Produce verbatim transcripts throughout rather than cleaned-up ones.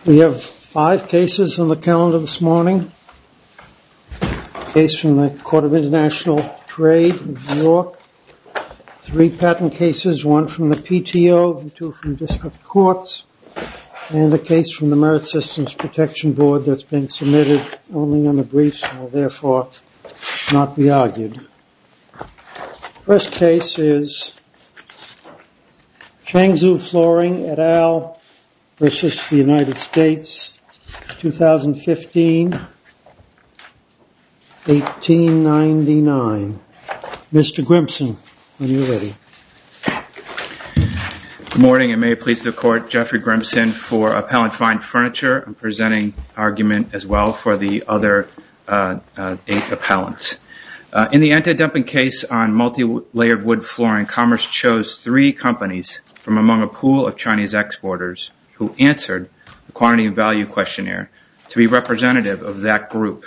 We have five cases on the calendar this morning. A case from the Court of International Trade in New York, three patent cases, one from the P T O and two from district courts, and a case from the Merit Systems Protection Board that's been submitted only on the briefs and will therefore not be argued. First case is Changzhou Flooring et al. Versus the United States, twenty fifteen, eighteen ninety-nine. Mister Grimson, when you're ready. Good morning, and may it please the Court, Jeffrey Grimson for Appellant Fine Furniture. I'm presenting argument as well for the other uh, uh, eight appellants. Uh, in the anti-dumping case on multi-layered wood flooring, Commerce chose three companies from among a pool of Chinese exporters who answered the quantity and value questionnaire to be representative of that group.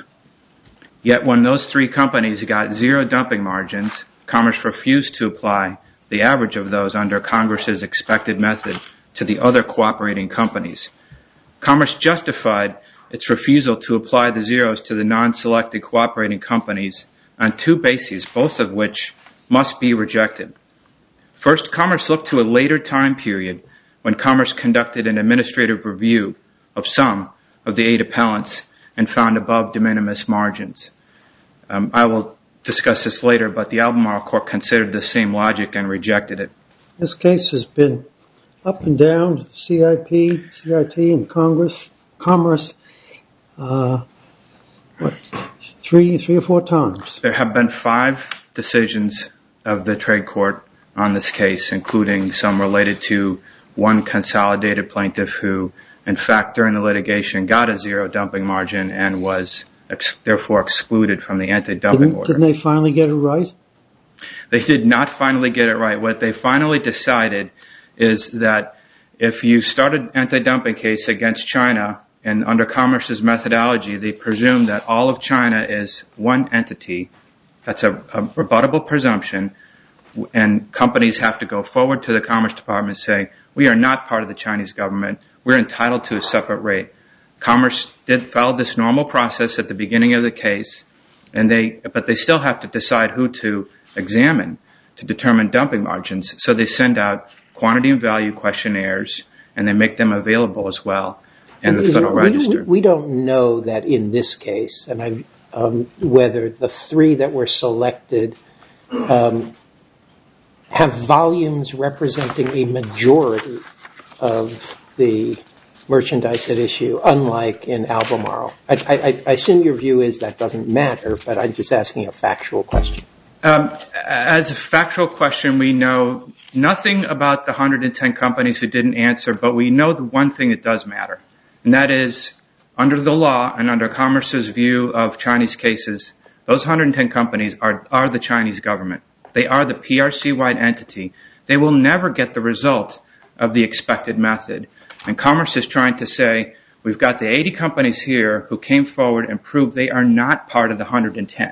Yet when those three companies got zero dumping margins, Commerce refused to apply the average of those under Congress's expected method to the other cooperating companies. Commerce justified its refusal to apply the zeros to the non-selected cooperating companies on two bases, both of which must be rejected. First, Commerce looked to a later time period when Commerce conducted an administrative review of some of the eight appellants and found above de minimis margins. Um, I will discuss this later, but the Albemarle Court considered the same logic and rejected it. This case has been up and down, C I P, C I T, and Congress, Commerce, uh, what, three, three or four times. There have been five decisions of the trade court on this case, including some related to one consolidated plaintiff who, in fact, during the litigation got a zero dumping margin and was ex- therefore excluded from the anti-dumping didn't, order. Didn't they finally get it right? They did not finally get it right. What they finally decided is that if you start an anti-dumping case against China, and under Commerce's methodology, they presume that all of China is one entity. That's a, a rebuttable presumption, and companies have to go forward to the Commerce Department and say, we are not part of the Chinese government. We're entitled to a separate rate. Commerce did follow this normal process at the beginning of the case, and they, but they still have to decide who to examine to determine dumping margins. So they send out quantity and value questionnaires, and they make them available as well in the Federal Register. We, we don't know that in this case, and I, um, whether the three that were selected um, have volumes representing a majority of the merchandise at issue, unlike in Albemarle. I, I, I assume your view is that doesn't matter, but I'm just asking a factual question. Um, as a factual question, we know nothing about the one hundred ten companies who didn't answer, but we know the one thing that does matter, and that is under the law and under Commerce's view of Chinese cases, those one hundred ten companies are, are the Chinese government. They are the P R C-wide entity. They will never get the result of the expected method. And Commerce is trying to say, we've got the eighty companies here who came forward and proved they are not part of the one hundred ten.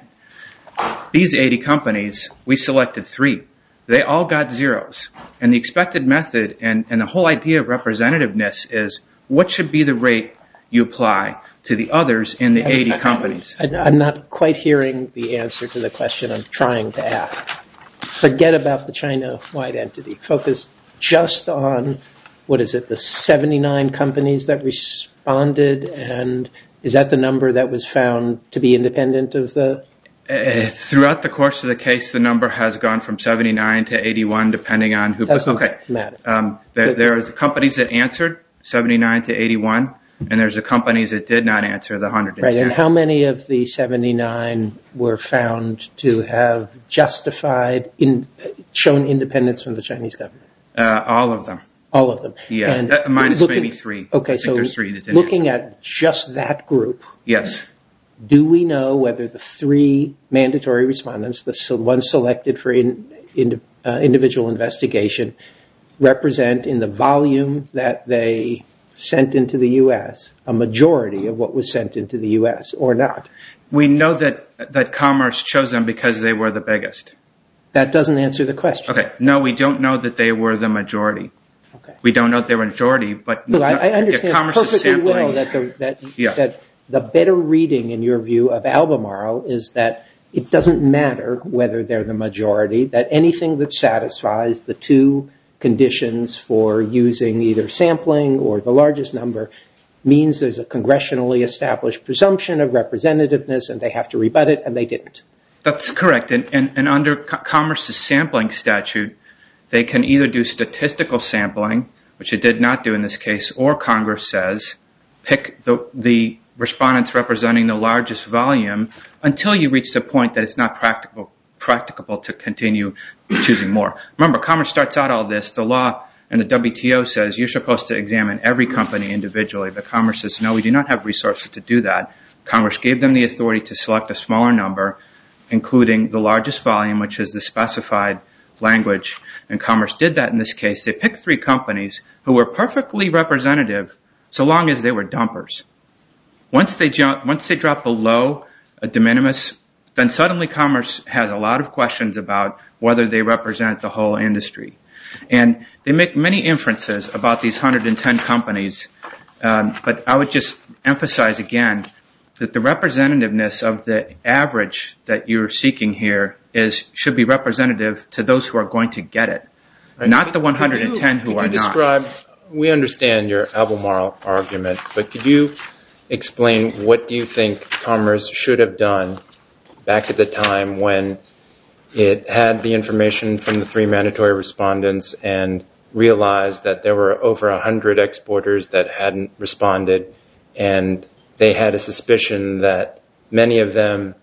These eighty companies, we selected three. They all got zeros. And the expected method and, and the whole idea of representativeness is what should be the rate you apply to the others in the eighty companies. I'm not quite hearing the answer to the question I'm trying to ask. Forget about the China-wide entity. Focus just on, what is it, the seventy-nine companies that responded, and is that the number that was found to be independent of the... Uh, throughout the course of the case, the number has gone from seventy-nine to eighty-one, depending on who... Doesn't okay. matter. Um, there, there are the companies that answered, seventy-nine to eighty-one, and there's the companies that did not answer, the one hundred ten. Right, and how many of the seventy-nine were found to have justified, in, shown independence from the Chinese government? Uh, all of them. All of them. Yeah, and uh, minus looking, maybe three. Okay, so three that looking answer. at just that group, yes. Do we know whether the three mandatory respondents, the ones selected for in, in, uh, individual investigation, represent in the volume that they sent into the U S a majority of what was sent into the U S or not? We know that that Commerce chose them because they were the biggest. That doesn't answer the question. Okay. No, we don't know that they were the majority. Okay. We don't know if they're a majority, but Look, I, I understand yeah, Commerce perfectly is sampling. well that the, that, Yeah. that the better reading, in your view, of Albemarle is that it doesn't matter whether they're the majority, that anything that satisfies the two conditions for using either sampling or the largest number means there's a congressionally established presumption of representativeness and they have to rebut it, and they didn't. That's correct. And, and, and under Co- Commerce's sampling statute, they can either do statistical sampling, which it did not do in this case, or Congress says, pick the, the respondents representing the largest volume until you reach the point that it's not practical, practicable to continue choosing more. Remember, Commerce starts out all this. The law and the W T O says you're supposed to examine every company individually. But Commerce says, no, we do not have resources to do that. Congress gave them the authority to select a smaller number, including the largest volume, which is the specified language. And Commerce did that in this case. They picked three companies who were perfectly representative so long as they were dumpers. Once they jump, once they drop below a de minimis, then suddenly Commerce has a lot of questions about whether they represent the whole industry. And they make many inferences about these one hundred ten companies, um, but I would just emphasize again that the representativeness of the average that you're seeking here is should be representative to those who are going to get it, right. Not could, the one hundred ten you, who are you not. Describe, we understand your Albemarle argument, but could you explain what do you think Commerce should have done back at the time when it had the information from the three mandatory respondents and realized that there were over one hundred exporters that hadn't responded, and they had a suspicion that many of them,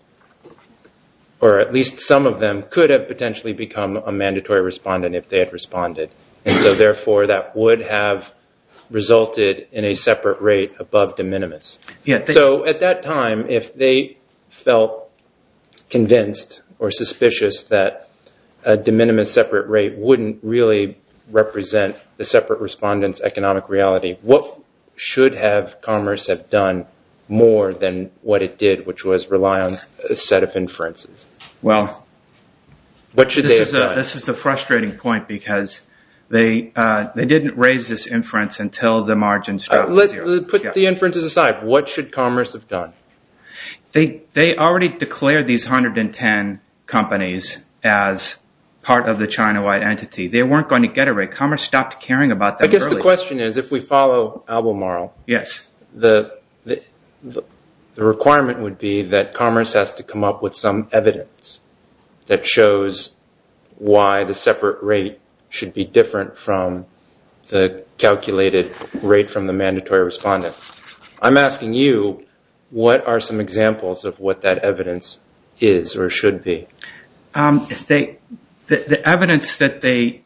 or at least some of them, could have potentially become a mandatory respondent if they had responded. And so therefore that would have resulted in a separate rate above de minimis. Yeah, they, so at that time, if they felt convinced or suspicious that a de minimis separate rate wouldn't really represent the separate respondents' economic reality, what should have Commerce have done more than what it did, which was rely on a set of inferences? Well, what should this they have is done? A, this is a frustrating point because they uh, they didn't raise this inference until the margins dropped uh, let's to zero. Put yeah. the inferences aside. What should Commerce have done? They they already declared these one hundred ten companies as part of the China-wide entity. They weren't going to get a rate. Commerce stopped caring about them I guess early. the question is, if we follow Albemarle, yes, the, the the the requirement would be that Commerce has to come up with some evidence that shows why the separate rate should be different from the calculated rate from the mandatory respondents. I'm asking you, what are some examples of what that evidence is or should be? Um, if they, the, the evidence that they,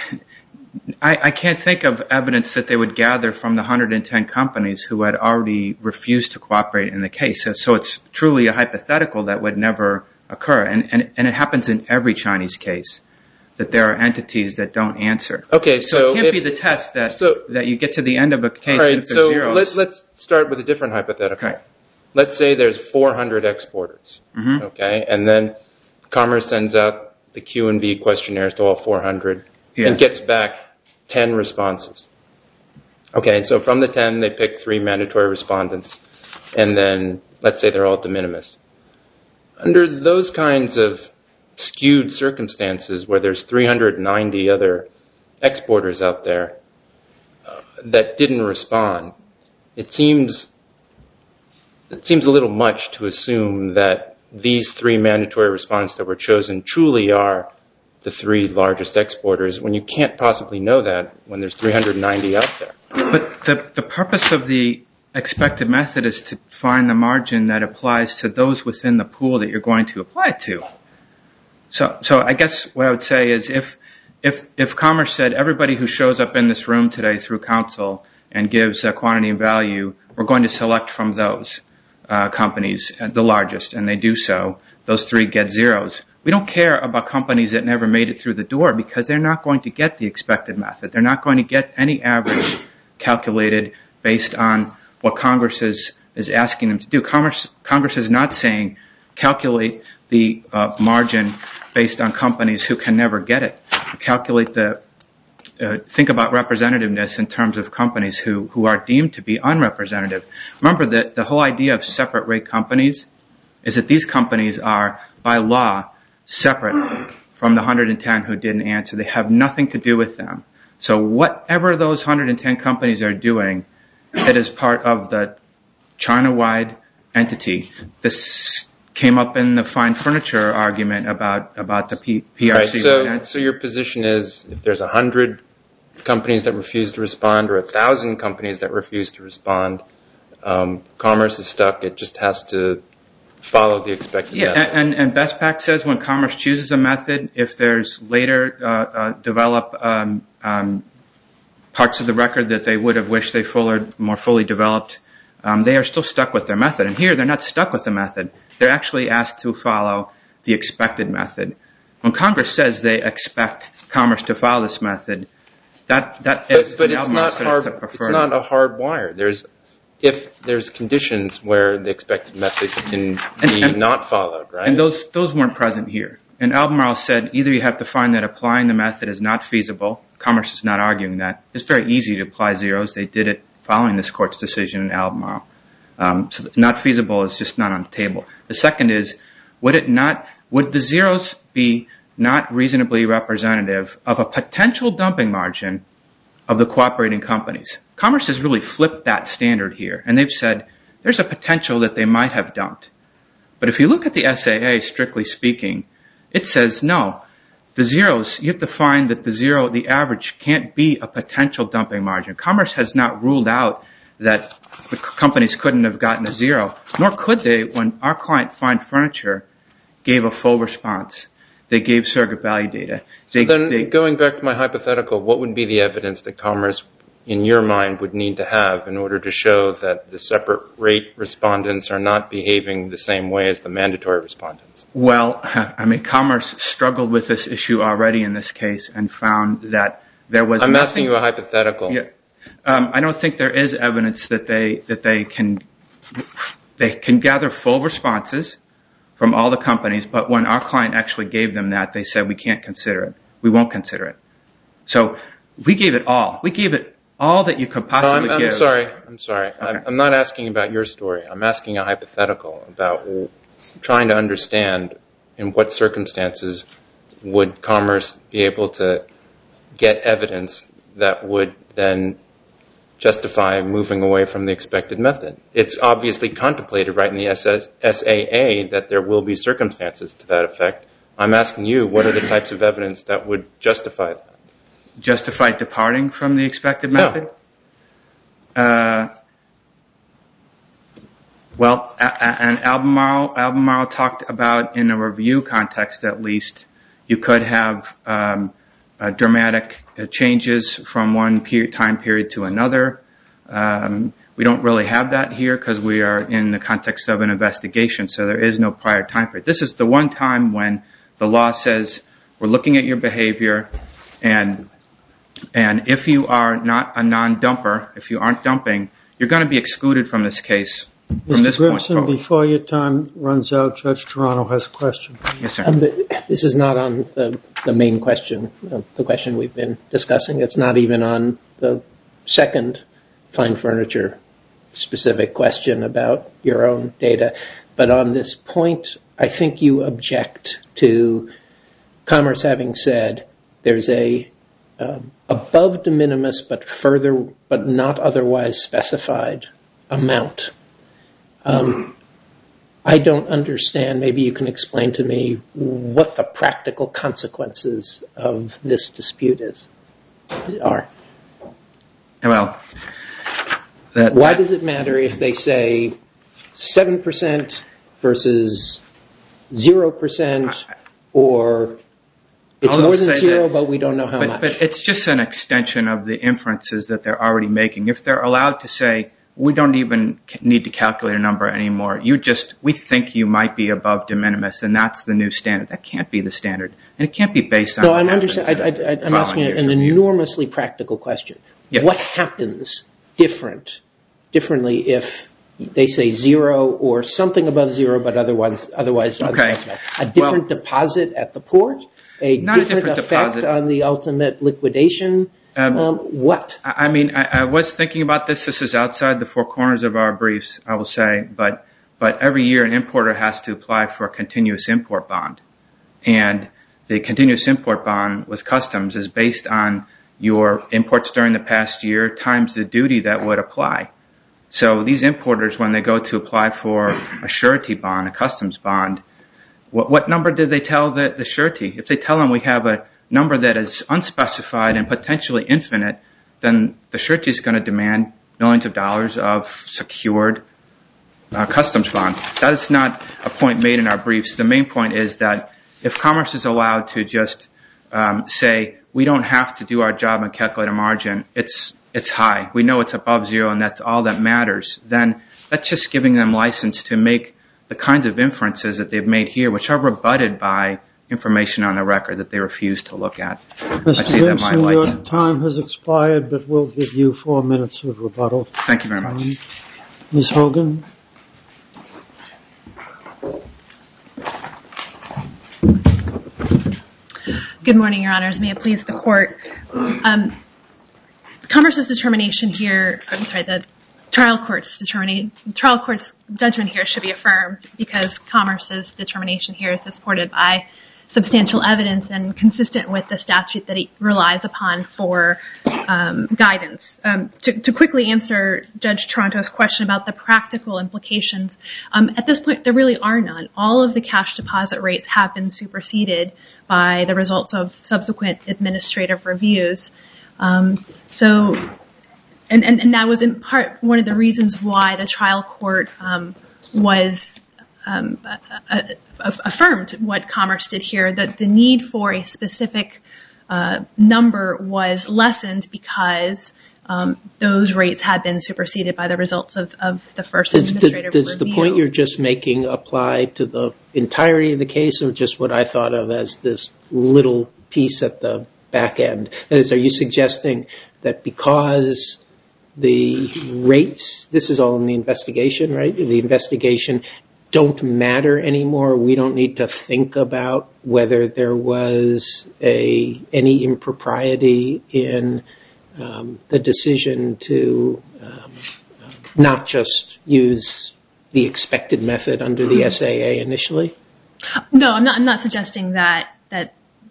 I, I can't think of evidence that they would gather from the one hundred ten companies who had already refused to cooperate in the case. So it's truly a hypothetical that would never occur. And, and, and it happens in every Chinese case that there are entities that don't answer. Okay, so, so it can't if, be the test that so, that you get to the end of a case right, and if so there's zeros. Let, let's start with a different hypothetical. Okay. Let's say there's four hundred exporters, Mm-hmm. okay, and then Commerce sends out the Q and V questionnaires to all four hundred Yes. and gets back ten responses. Okay, so from the ten, they pick three mandatory respondents, and then let's say they're all de minimis. Under those kinds of skewed circumstances where there's three hundred ninety other exporters out there uh, that didn't respond, it seems it seems a little much to assume that these three mandatory respondents that were chosen truly are the three largest exporters when you can't possibly know that when there's three hundred ninety out there. But the, the purpose of the expected method is to find the margin that applies to those within the pool that you're going to apply it to. So, so I guess what I would say is if, if, if Commerce said everybody who shows up in this room today through counsel and gives a quantity and value, we're going to select from those uh, companies, the largest, and they do so, those three get zeros. We don't care about companies that never made it through the door because they're not going to get the expected method. They're not going to get any average calculated based on what Congress is, is asking them to do. Congress, Congress is not saying calculate the uh, margin based on companies who can never get it. Calculate the uh, think about representativeness in terms of companies who, who are deemed to be unrepresentative. Remember that the whole idea of separate rate companies is that these companies are, by law, separate from the one hundred ten who didn't answer. They have nothing to do with them. So whatever those one hundred ten companies are doing, it is part of the China-wide entity. This came up in the fine furniture argument about, about the P- PRC. Right, so, so your position is if there's one hundred companies that refuse to respond or one thousand companies that refuse to respond, um, Commerce is stuck. It just has to follow the expected yeah, method. And, and BestPac says when Commerce chooses a method, if there's later uh, uh, develop um, um, parts of the record that they would have wished they fuller, more fully developed, um, they are still stuck with their method. And here, they're not stuck with the method. They're actually asked to follow the expected method. When Congress says they expect Commerce to follow this method, that that is but, but it's not hard. It's, it's not a hard wire. There's if there's conditions where the expected method can and, be and, not followed, right? And those those weren't present here. And Albemarle said either you have to find that applying the method is not feasible. Commerce is not arguing that. It's very easy to apply zeros. They did it following this court's decision in Albemarle. Um, so not feasible is just not on the table. The second is, would it not? Would the zeros be not reasonably representative of a potential dumping margin of the cooperating companies? Commerce has really flipped that standard here, and they've said there's a potential that they might have dumped. But if you look at the S A A, strictly speaking, it says no. The zeros, you have to find that the zero, the average, can't be a potential dumping margin. Commerce has not ruled out that the companies couldn't have gotten a zero, nor could they when our client, Fine Furniture, gave a full response. They gave surrogate value data. They, so then, they, going back to my hypothetical, what would be the evidence that Commerce, in your mind, would need to have in order to show that the separate rate respondents are not behaving the same way as the mandatory respondents? Well, I mean, Commerce struggled with this issue already in this case and found that there was I'm nothing, asking you a hypothetical. Yeah. Um, I don't think there is evidence that they that they can they can gather full responses from all the companies, but when our client actually gave them that, they said we can't consider it. We won't consider it. So we gave it all. We gave it all that you could possibly no, I'm, give. I'm sorry. I'm sorry. Okay. I'm, I'm not asking about your story. I'm asking a hypothetical about trying to understand in what circumstances would Commerce be able to get evidence that would then justify moving away from the expected method. It's obviously contemplated right in the S A A that there will be circumstances to that effect. I'm asking you, what are the types of evidence that would justify that? Justify departing from the expected method? No. Uh, well, a- a- and Albemarle, Albemarle talked about, in a review context at least, you could have um, uh, dramatic uh, changes from one period, time period to another. Um, we don't really have that here because we are in the context of an investigation, so there is no prior time period. This is the one time when the law says we're looking at your behavior, and and if you are not a non-dumper, if you aren't dumping, you're going to be excluded from this case from this point Mister Grimson, forward. before your time runs out, Judge Toronto has a question. Yes, sir. Um, this is not on the, the main question, uh, the question we've been discussing. It's not even on the second Fine Furniture specific question about your own data. But on this point, I think you object to Commerce having said there's a um, above de minimis but further but not otherwise specified amount. Um, I don't understand. Maybe you can explain to me what the practical consequences of this dispute is are. Well, that, why that, does it matter if they say seven percent versus zero percent, or it's I'll more than say zero, that, but we don't know how but, much? But it's just an extension of the inferences that they're already making. If they're allowed to say, we don't even need to calculate a number anymore, you just, we think you might be above de minimis, and that's the new standard. That can't be the standard, and it can't be based on. No, what I'm happens understand. I, I, I'm asking following an year's review. enormously practical question. Yes. What happens different, differently if they say zero or something above zero, but otherwise, otherwise Okay. unspecified? A different Well, deposit at the port, A Not a different, different effect deposit. on the ultimate liquidation? Um, um, what? I I mean, I, I was thinking about this. This is outside the four corners of our briefs, I will say. But but every year an importer has to apply for a continuous import bond. And the continuous import bond with customs is based on your imports during the past year times the duty that would apply. So these importers, when they go to apply for a surety bond, a customs bond, what, what number did they tell the, the surety? If they tell them we have a number that is unspecified and potentially infinite, then the surety is going to demand millions of dollars of secured uh, customs bond. That is not a point made in our briefs. The main point is that if Commerce is allowed to just um, say, we don't have to do our job and calculate a margin, it's it's high, we know it's above zero and that's all that matters, then that's just giving them license to make the kinds of inferences that they've made here, which are rebutted by information on the record that they refuse to look at. Mister I see that my Grimson, lights. your time has expired, but we'll give you four minutes of rebuttal. Thank you very much. Um, Miz Hogan? Good morning, Your Honors. May it please the Court. Um, Commerce's determination here, I'm sorry, the trial court's determination, trial court's judgment here should be affirmed because Commerce's determination here is supported by substantial evidence and consistent with the statute that it relies upon for um, guidance. Um, to, to quickly answer Judge Toronto's question about the practical implications, um, at this point there really are none. All of the cash deposit rates have been superseded by the results of subsequent administrative reviews. Um, so, and, and, and that was in part one of the reasons why the trial court um, was um, uh, uh, affirmed what Commerce did here, that the need for a specific uh, number was lessened because um, those rates had been superseded by the results of, of the first Does, administrative the, does review. the point you're just making apply to the entirety of the case, or just what I thought of as this little piece at the back end? That is, are you suggesting that because the rates, this is all in the investigation, right? The investigation don't matter anymore. We don't need to think about whether there was a any impropriety in um, the decision to um, not just use the expected method under the S A A initially? No, I'm not. I'm not suggesting that that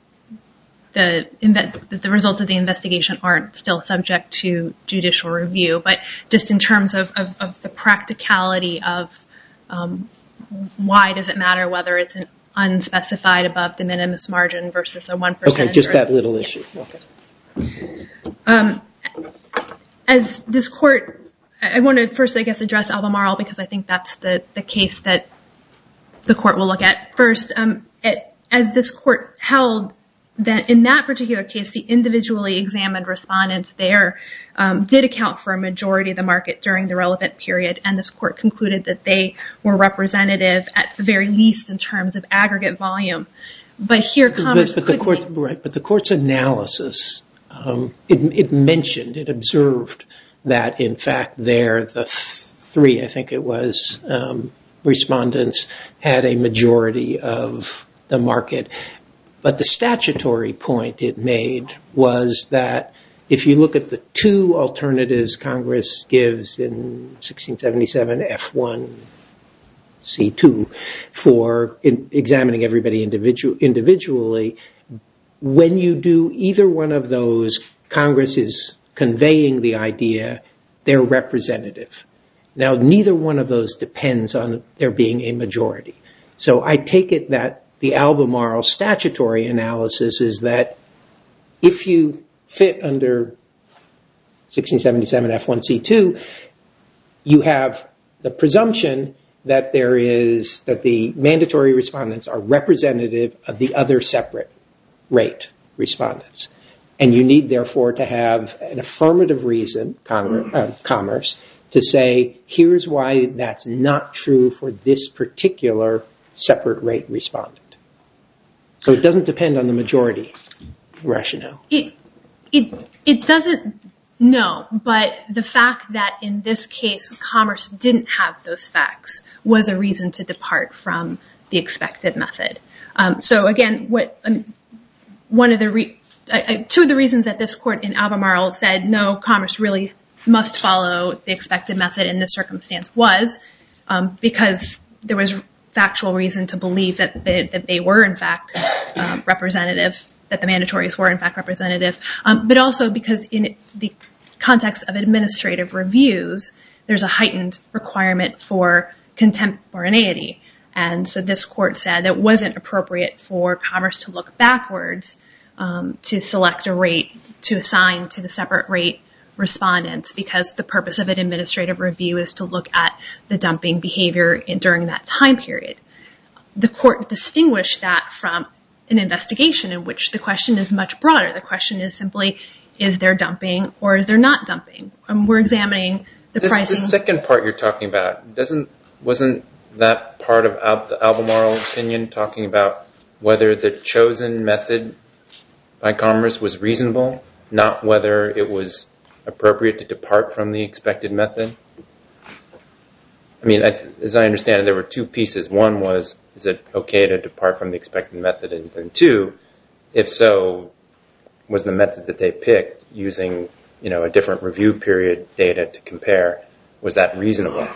the that the results of the investigation aren't still subject to judicial review, but just in terms of of, of the practicality of um, why does it matter whether it's an unspecified above de minimis margin versus a one percent? Okay, just or, that little yeah. issue. Okay. Um, as this court, I want to first, I guess, address Albemarle because I think that's the, the case that the court will look at first. Um, it, as this court held that in that particular case, the individually examined respondents there um, did account for a majority of the market during the relevant period, and this court concluded that they were representative at the very least in terms of aggregate volume. But here, Commerce but, but the court's right. But the court's analysis, um, it, it mentioned, it observed that in fact, there the th- three, I think it was, um, respondents had a majority of the market. But the statutory point it made was that if you look at the two alternatives Congress gives in sixteen seventy-seven F one C two for in examining everybody individu- individually, when you do either one of those, Congress is conveying the idea they're representative. Now, neither one of those depends on there being a majority. So I take it that the Albemarle statutory analysis is that if you fit under sixteen seventy-seven F one C two, you have the presumption that there is, that the mandatory respondents are representative of the other separate rate respondents. And you need, therefore, to have an affirmative reason, Congress, uh, Commerce, to say, here's why that's not true for this particular separate rate respondent. So it doesn't depend on the majority rationale. It it it doesn't, no, but the fact that in this case Commerce didn't have those facts was a reason to depart from the expected method. Um, so again, what um, one of the re- uh, two of the reasons that this court in Albemarle said no, Commerce really must follow the expected method in this circumstance was um, because there was factual reason to believe that they, that they were in fact um, representative, that the mandatories were in fact representative, um, but also because in the context of administrative reviews, there's a heightened requirement for contemporaneity. And so this court said it wasn't appropriate for Commerce to look backwards um, to select a rate to assign to the separate rate respondents, because the purpose of an administrative review is to look at the dumping behavior in, during that time period. The court distinguished that from an investigation in which the question is much broader. The question is simply, is there dumping or is there not dumping? Um, we're examining the this, pricing. The second part you're talking about, doesn't wasn't that part of Al- the Albemarle opinion talking about whether the chosen method by Commerce was reasonable, not whether it was appropriate to depart from the expected method? I mean, as I understand it, there were two pieces. One was, is it okay to depart from the expected method? And then two, if so, was the method that they picked using, you know, a different review period data to compare, was that reasonable?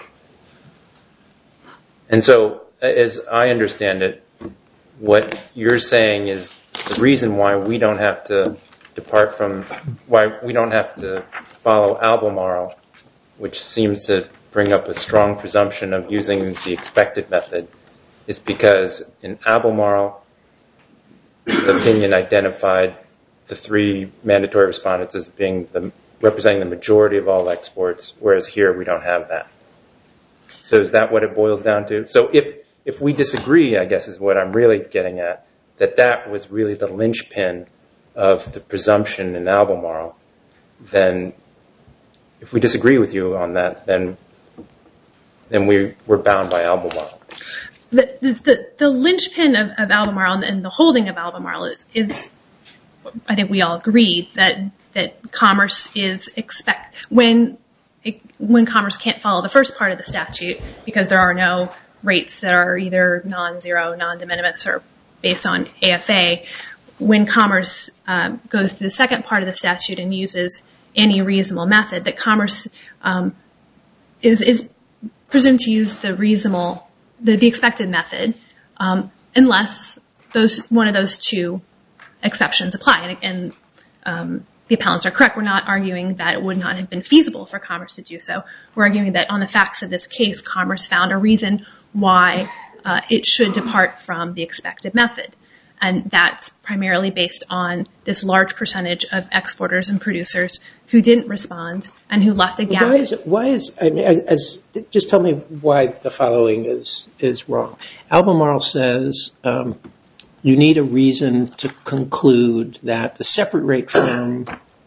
And so, as I understand it, what you're saying is the reason why we don't have to depart from, why we don't have to follow Albemarle, which seems to bring up a strong presumption of using the expected method, is because in Albemarle, the opinion identified the three mandatory respondents as being the, representing the majority of all exports, whereas here we don't have that. So is that what it boils down to? So if if we disagree, I guess is what I'm really getting at, that that was really the linchpin of the presumption in Albemarle, then if we disagree with you on that, then then we, we're bound by Albemarle. The, the, the linchpin of, of Albemarle and the holding of Albemarle is, is, I think we all agree that that Commerce is expect when it, when Commerce can't follow the first part of the statute because there are no rates that are either non-zero, non-de minimis, or based on A F A. When Commerce um, goes to the second part of the statute and uses any reasonable method, that Commerce um, is is presumed to use the reasonable, the, the expected method, um, unless those one of those two exceptions apply. And, and um, the appellants are correct. We're not arguing that it would not have been feasible for Commerce to do so. We're arguing that on the facts of this case, Commerce found a reason why uh, it should depart from the expected method. And that's primarily based on this large percentage of exporters and producers who didn't respond and who left a gap. Why is it, why is, I mean, as, as, just tell me why the following is, is wrong. Albemarle says um, you need a reason to conclude that the separate rate firm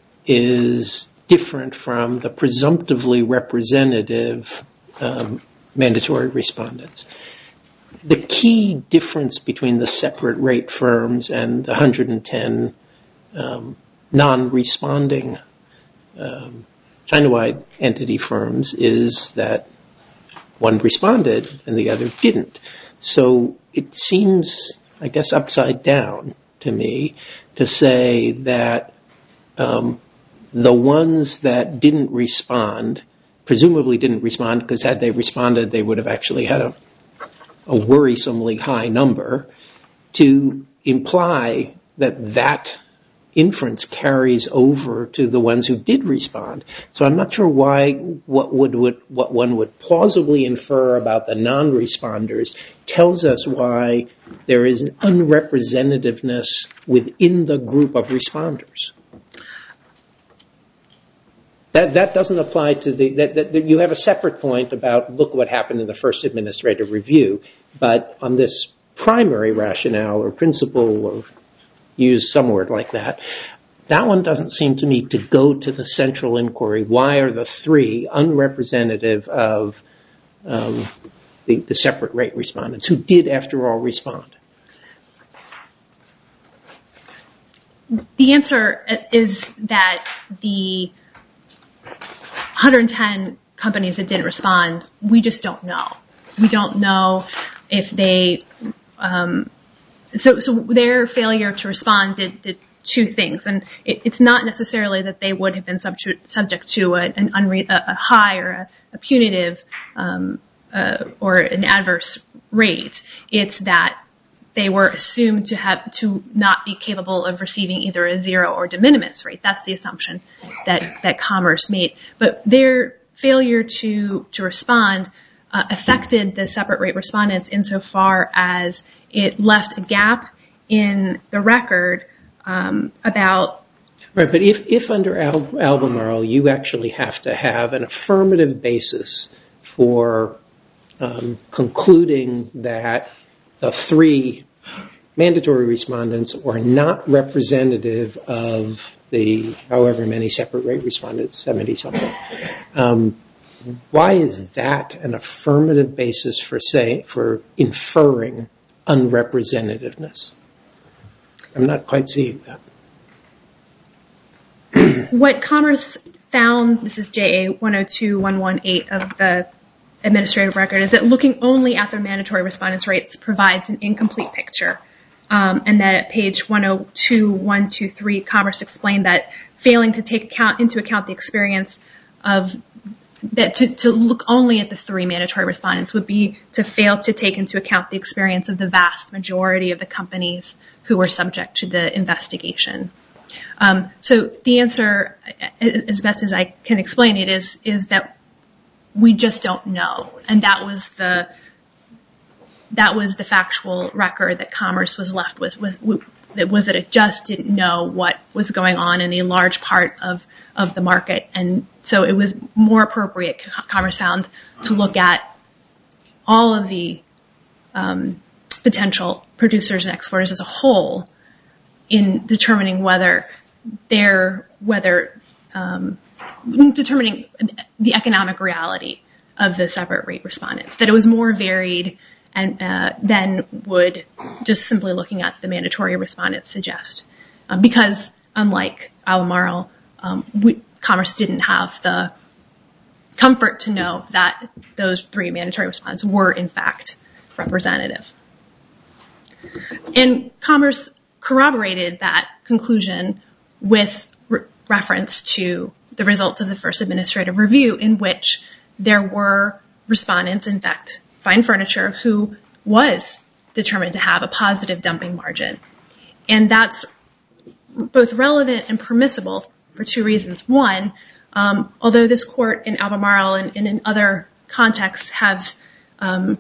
is different from the presumptively representative um, mandatory respondents. The key difference between the separate rate firms and the one hundred ten um, non-responding um, China-wide entity firms is that one responded and the other didn't. So it seems, I guess, upside down to me to say that um, the ones that didn't respond, presumably didn't respond because had they responded, they would have actually had a a worrisomely high number, to imply that that inference carries over to the ones who did respond. So I'm not sure why what would, would what one would plausibly infer about the non-responders tells us why there is an unrepresentativeness within the group of responders. That that doesn't apply to the that, that, that you have a separate point about look what happened in the first administrative review, but on this primary rationale or principle or use some word like that, that one doesn't seem to me to go to the central inquiry. Why are the three unrepresentative of um, the, the separate rate respondents who did after all respond? The answer is that the one hundred ten companies that didn't respond, we just don't know. We don't know if they um, so, so their failure to respond did, did two things, and it, it's not necessarily that they would have been subject, subject to a, an unre- a, a high or a, a punitive um, uh, or an adverse rate. It's that they were assumed to have to not be capable of receiving either a zero or de minimis rate. That's the assumption that, that Commerce made. But their failure to to respond uh, affected the separate rate respondents insofar as it left a gap in the record um, about. Right, but if, if under Al- Albemarle you actually have to have an affirmative basis for um, concluding that the three mandatory respondents are not representative of the however many separate rate respondents, seventy something. Um, why is that an affirmative basis for say for inferring unrepresentativeness? I'm not quite seeing that. What Commerce found, this is J A one oh two one one eight of the administrative record, is that looking only at their mandatory respondents' rates provides an incomplete picture. Um, and that at page one oh two one two three, Commerce explained that failing to take account into account the experience of that to, to look only at the three mandatory respondents would be to fail to take into account the experience of the vast majority of the companies who were subject to the investigation. Um, so the answer, as best as I can explain it, is is that we just don't know, and that was the that was the factual record that Commerce was left with. Was, was that it just didn't know what was going on in a large part of of the market, and so it was more appropriate, Commerce found, to look at all of the um, potential producers and exporters as a whole in determining whether they're whether um, determining the economic reality of the separate rate respondents, that it was more varied and uh, than would just simply looking at the mandatory respondents suggest. Um, because unlike Albemarle, um, we, Commerce didn't have the comfort to know that those three mandatory respondents were in fact representative. And Commerce corroborated that conclusion with re- reference to the results of the first administrative review, in which there were respondents, in fact, Fine Furniture, who was determined to have a positive dumping margin. And that's both relevant and permissible for two reasons. One, um, although this court in Albemarle and, and in other contexts have um,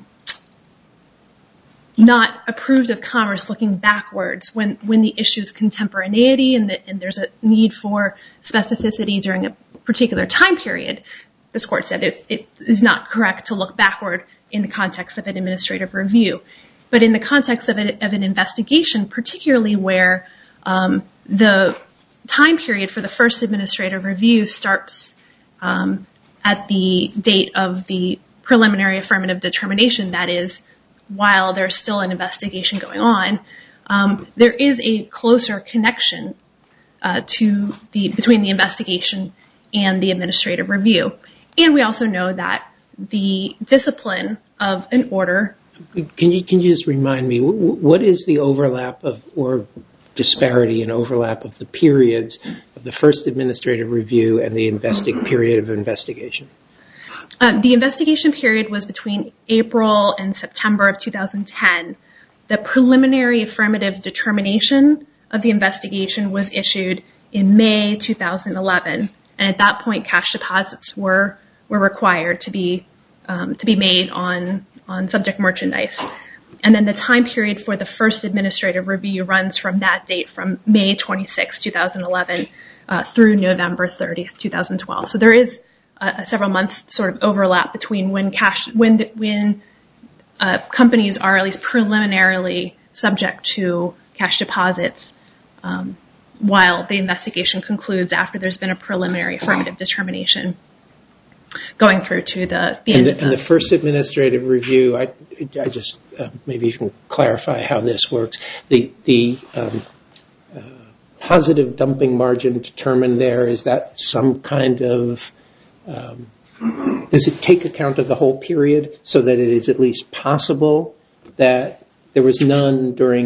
not approved of Commerce looking backwards when, when the issue is contemporaneity and, the, and there's a need for specificity during a particular time period, this court said it, it is not correct to look backward in the context of an administrative review. But in the context of, a, of an investigation, particularly where um, the time period for the first administrative review starts um, at the date of the preliminary affirmative determination, that is, while there's still an investigation going on, um, there is a closer connection uh, to the between the investigation and the administrative review. And we also know that the discipline of an order. Can you can you just remind me, what is the overlap of or disparity and overlap of the periods of the first administrative review and the investi- period of investigation? Um, the investigation period was between April and September of two thousand ten. The preliminary affirmative determination of the investigation was issued in May two thousand eleven, and at that point, cash deposits were were required to be um, to be made on on subject merchandise. And then the time period for the first administrative review runs from that date, from May twenty-sixth, two thousand eleven, uh, through November thirtieth, two thousand twelve. So there is a several months sort of overlap between when cash, when the, when uh, companies are at least preliminarily subject to cash deposits, um, while the investigation concludes after there's been a preliminary affirmative determination going through to the, the end and the, of the, and the first administrative review. I, I just uh, maybe you can clarify how this works. The the um, uh, positive dumping margin determined there, is that some kind of Um, does it take account of the whole period so that it is at least possible that there was none during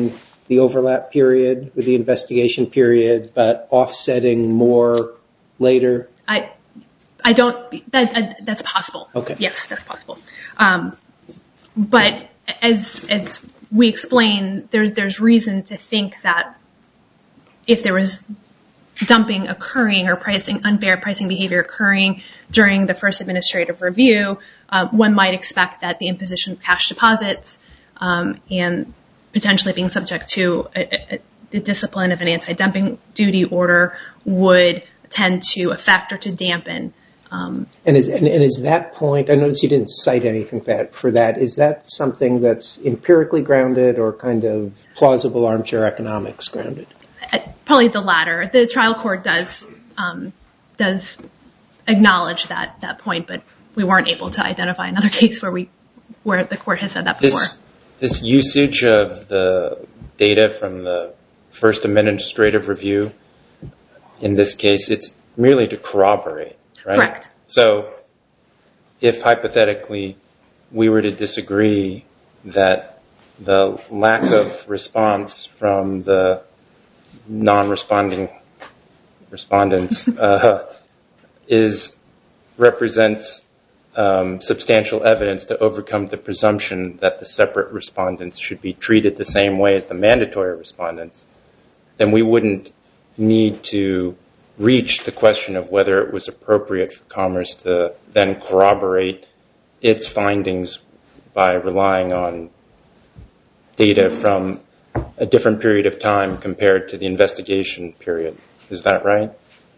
the overlap period with the investigation period, but offsetting more later? I I don't, that, that's possible. Okay. Yes, that's possible. Um, but as as we explain, there's there's reason to think that if there was dumping occurring or pricing, unfair pricing behavior occurring during the first administrative review, uh, one might expect that the imposition of cash deposits um, and potentially being subject to a, a, the discipline of an anti-dumping duty order would tend to affect or to dampen. Um, and, is, and, and is that point, I notice you didn't cite anything for that, for that. Is that something that's empirically grounded or kind of plausible armchair economics grounded? Probably the latter. The trial court does um, does acknowledge that that point, but we weren't able to identify another case where we where the court has said that before. This, this usage of the data from the first administrative review, in this case, it's merely to corroborate, right? Correct. So if hypothetically we were to disagree that the lack of response from the non-responding respondents uh, is represents um, substantial evidence to overcome the presumption that the separate respondents should be treated the same way as the mandatory respondents, then we wouldn't need to reach the question of whether it was appropriate for Commerce to then corroborate its findings by relying on data from a different period of time compared to the investigation period. Is that right?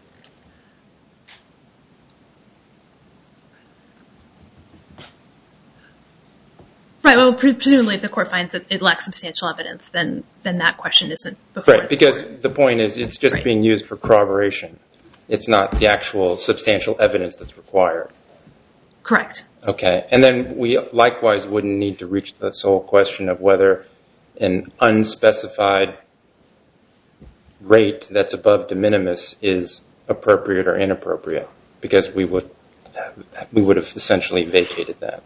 Right. Well, pre- presumably, if the court finds that it lacks substantial evidence, then then that question isn't before. Right, because the, the point is it's just right. being used for corroboration. It's not the actual substantial evidence that's required. Correct. Okay. And then we likewise wouldn't need to reach the sole question of whether an unspecified rate that's above de minimis is appropriate or inappropriate, because we would we would have essentially vacated that.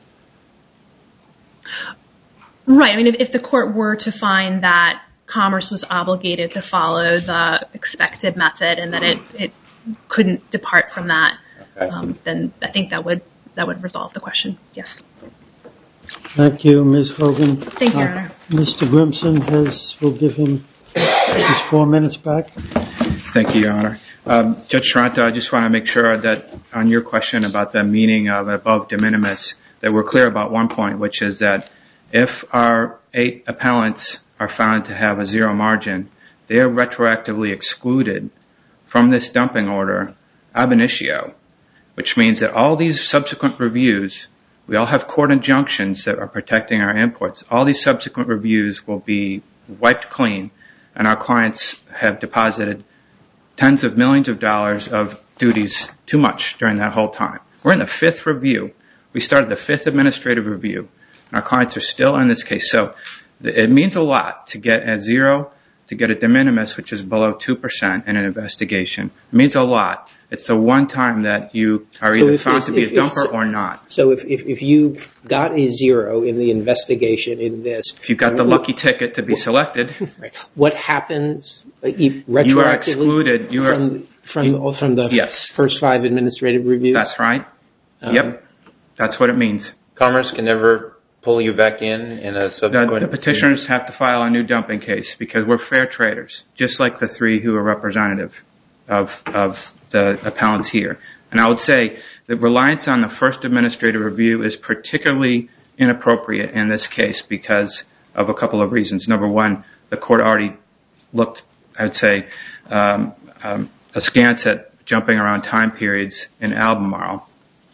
Right. I mean, if, if the court were to find that Commerce was obligated to follow the expected method and that it, it couldn't depart from that, okay. um, then I think that would that would resolve the question. Yes. Thank you, Miz Hogan. Thank you, Your Honor. Uh, Mister Grimson has, we'll give him his four minutes back. Thank you, Your Honor. Um, Judge Taranto, I just want to make sure that on your question about the meaning of above de minimis, that we're clear about one point, which is that if our eight appellants are found to have a zero margin, they are retroactively excluded from this dumping order ab initio, which means that all these subsequent reviews, we all have court injunctions that are protecting our imports. All these subsequent reviews will be wiped clean, and our clients have deposited tens of millions of dollars of duties too much during that whole time. We're in the fifth review. We started the fifth administrative review, and our clients are still in this case. So it means a lot to get a zero, to get a de minimis, which is below two percent in an investigation. It means a lot. It's the one time that you are either so if, found if, to be if, a dumper if, or not. So if, if, if you got a zero in the investigation in this... If you got the what, lucky ticket to be what, selected... What happens uh, retroactively you are excluded. You are, from, from, you, from the yes. first five administrative reviews? That's right. Um, yep. That's what it means. Commerce can never pull you back in in a subsequent... The, the petitioners have to file a new dumping case because we're fair traders, just like the three who are representative of of the appellants here. And I would say that reliance on the first administrative review is particularly inappropriate in this case because of a couple of reasons. Number one, the court already looked, I would say, um, um, askance at jumping around time periods in Albemarle.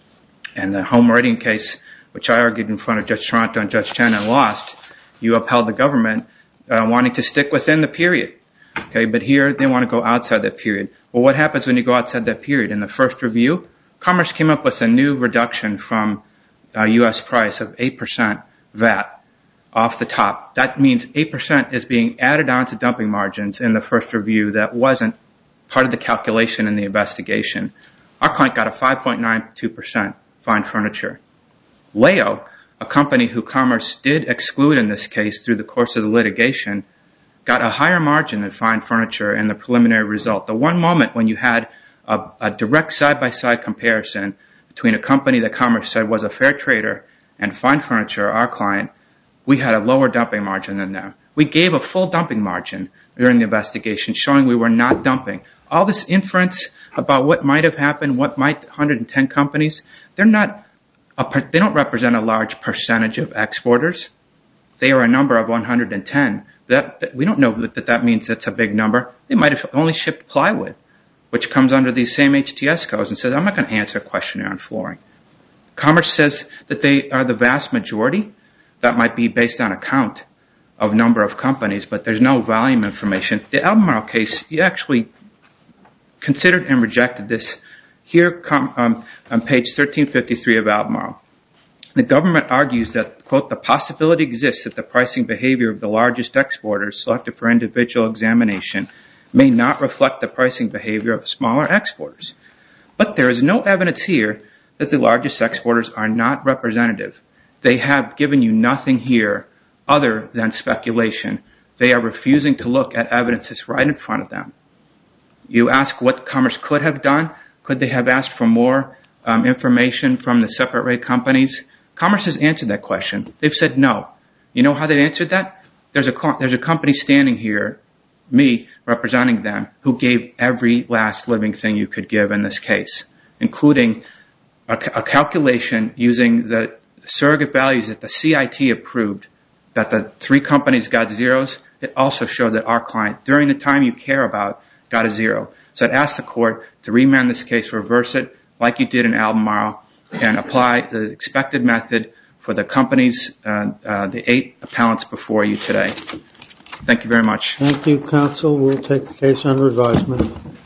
And the home rating case, which I argued in front of Judge Taranto and Judge Chen and lost, you upheld the government uh, wanting to stick within the period. Okay, but here they want to go outside that period. Well, what happens when you go outside that period? In the first review, Commerce came up with a new reduction from uh, U S price of eight percent V A T off the top. That means eight percent is being added on to dumping margins in the first review that wasn't part of the calculation in the investigation. Our client got a five point nine two percent fine furniture. Leo, a company who Commerce did exclude in this case through the course of the litigation, got a higher margin than Fine Furniture in the preliminary result. The one moment when you had a, a direct side-by-side comparison between a company that Commerce said was a fair trader and Fine Furniture, our client, we had a lower dumping margin than them. We gave a full dumping margin during the investigation, showing we were not dumping. All this inference about what might have happened, what might one hundred ten companies, they're not, a, they don't represent a large percentage of exporters. They are a number of one hundred ten. That, that, we don't know that, that that means it's a big number. They might have only shipped plywood, which comes under these same H T S codes, and says, I'm not going to answer a questionnaire on flooring. Commerce says that they are the vast majority. That might be based on a count of number of companies, but there's no volume information. The Albemarle case, you actually considered and rejected this. Here um, on page thirteen fifty-three of Albemarle, the government argues that, quote, the possibility exists that the pricing behavior of the largest exporters selected for individual examination may not reflect the pricing behavior of smaller exporters. But there is no evidence here that the largest exporters are not representative. They have given you nothing here other than speculation. They are refusing to look at evidence that's right in front of them. You ask what Commerce could have done. Could they have asked for more um, information from the separate rate companies? Commerce has answered that question. They've said no. You know how they answered that? There's a, there's a company standing here, me representing them, who gave every last living thing you could give in this case, including a, a calculation using the surrogate values that the C I T approved, that the three companies got zeros. It also showed that our client, during the time you care about, got a zero. So I'd ask the court to remand this case, reverse it like you did in Albemarle, and apply the expected method for the companies, uh, uh, the eight appellants before you today. Thank you very much. Thank you, counsel. We'll take the case under advisement.